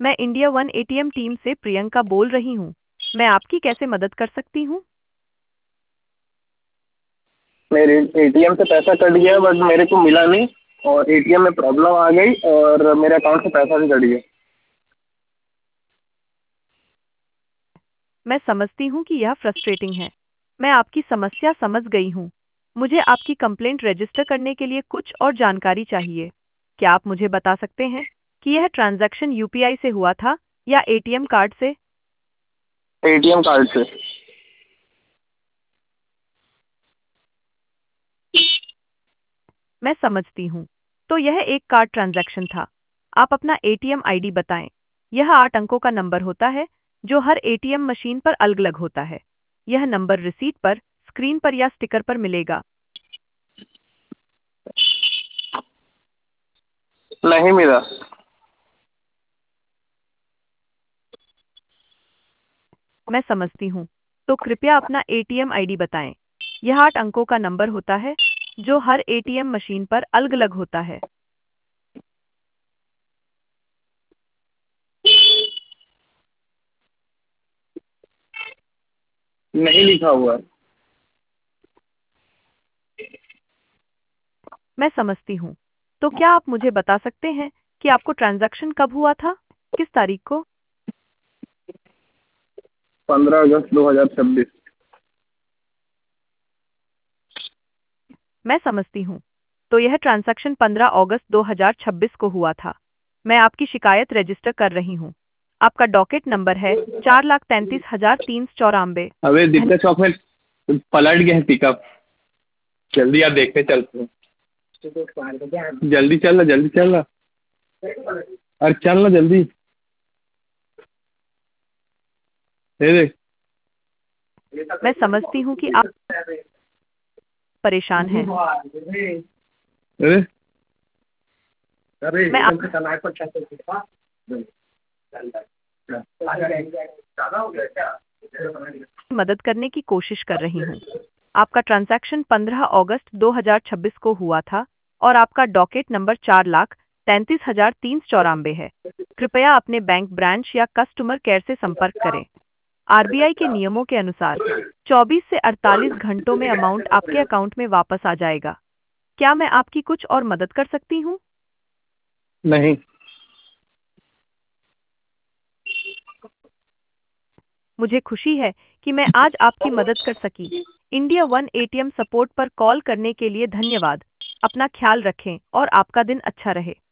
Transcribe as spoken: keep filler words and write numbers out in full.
मैं India one ATM team से प्रियंका बोल रही हूँ। मैं आपकी कैसे मदद कर सकती हूँ? मेरे एटीएम से पैसा कट गया बट मेरे को मिला नहीं और एटीएम में प्रॉब्लम आ गई और मेरे अकाउंट से पैसा भी कट गया। मैं समझती हूँ कि यह फ्रस्ट्रेटिंग है। मैं आपकी समस्या समझ गई हूँ। मुझे आपकी कंप्लेंट रजिस्टर करने के लिए कुछ और जानकारी चाहिए। क्या आप मुझे बता सकते हैं कि यह ट्रांजैक्शन यूपीआई से हुआ था या एटीएम कार्ड से? एटीएम कार्ड से। मैं समझती हूँ। तो यह एक कार्ड ट्रांजैक्शन था। आप अपना एटीएम आईडी बताएं। यह आठ अंकों का नंबर होता है जो हर एटीएम मशीन पर अलग-अलग होता है। यह नंबर रिसीट पर, स्क्रीन पर या स्टिकर पर मिलेगा। नहीं मिला। मैं समझती हूँ। तो कृपया अपना एटीएम आईडी बताएं। यह आठ अंकों का नंबर होता है जो हर एटीएम मशीन पर अलग-अलग होता है। नहीं लिखा हुआ। मैं समझती हूँ। तो क्या आप मुझे बता सकते हैं कि आपको ट्रांजैक्शन कब हुआ था? किस तारीख को? पंद्रह अगस्त दो हजार छब्बीस। मैं समझती हूँ। तो यह ट्रांजैक्शन पंद्रह अगस्त दो हज़ार छब्बीस को हुआ था। मैं आपकी शिकायत रजिस्टर कर रही हूँ। आपका डॉकेट नंबर है चार लाख तैंतीस हजार तीन सौ चौरानवे। अबे दिक्कत चौक में पलट गया है पिकअप। जल्दी यार देखते चलते हैं। जल्दी चल ना जल्दी चल ना। अरे चल ना जल्दी। ये देख। मैं समझती हूँ कि आप परेशान हैं। अरे मैं आपकी मदद करने की कोशिश कर रही हूँ। आपका ट्रांजैक्शन पंद्रह अगस्त दो हज़ार छब्बीस को हुआ था और आपका डॉकेट नंबर चार लाख तैंतीस हजार तीन सौ चौरानवे है। कृपया अपने बैंक ब्रांच या कस्टमर केयर से संपर्क करें। आरबीआई के नियमों के अनुसार चौबीस से अड़तालीस घंटों में अमाउंट आपके अकाउंट में वापस आ जाएगा। क्या मैं आपकी कुछ और मदद कर सकती हूँ? नहीं। मुझे खुशी है कि मैं आज आपकी मदद कर सकी। इंडिया वन एटीएम सपोर्ट पर कॉल करने के लिए धन्यवाद। अपना ख्याल रखें और आपका दिन अच्छा रहे।